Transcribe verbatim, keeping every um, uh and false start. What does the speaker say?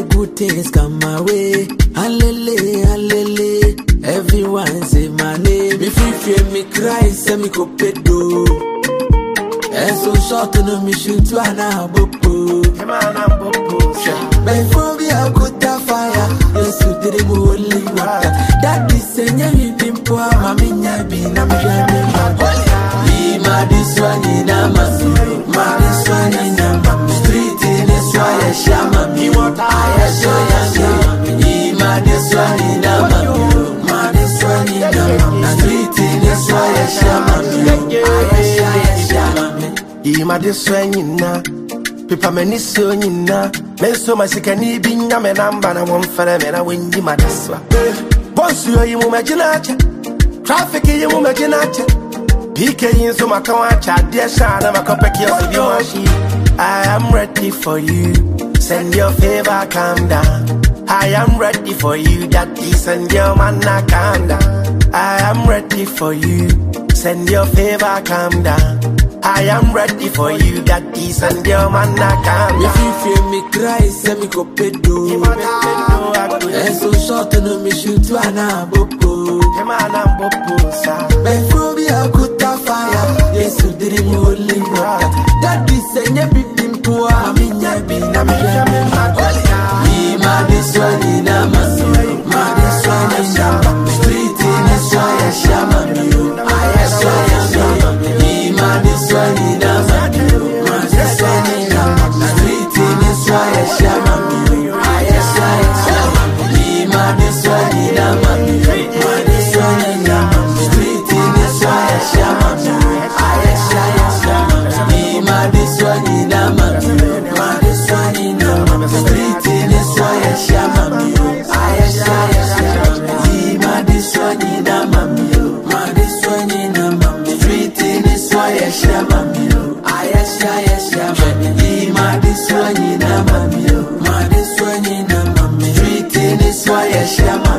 the good things come my way. Alele, alele, everyone say my name. If you fear me cry, say me go pedo. And so short no me shoot to an abopo. Before we are good fire, yes you did it only water. That is saying you been poor, mammy nyabi, na me jame magolia. Ima this one in a masu, ma this one in a mamu. Street in this why I shama me what I show ya. Ima this one in a mamu, ma this one in a mamu. Street in this why I shama me, I shama me. Ima this one in a Pipa meni so nyina men so masikani bi nya me namba na won fere me na wenji madaswa boss yo yi mu magina cha traffic yi mu magina cha P K yin so maka wa cha de sha na makopeki so bi wa shi I am ready for you send your favor calm down I am ready for you daddy send your man na calm down I am ready for you send your favor calm down I am ready for you, daddy, and your man na come. If you feel me cry, say me go pedo. And so short no me shoot to an abopo. Before we are good fire, yes you did it only water. Daddy say you be been poor, I mean you be na me jame magolia. Ma this one in a masu, ma this one in a mamu. Street in this why I shama me, I shama me. This one in a man, this one in a man. Street in this why I shama me, I shama me. This one in a man, this one in a man. Street in this why I shama me, I shama me. This one in a man, this one in a man. Street in this why I shama me, I shama me. This one in a man, this one in a man. Street in this why I shama me, I shama me. Ma this one in a man, ma this one in a man. Street in this why I shama.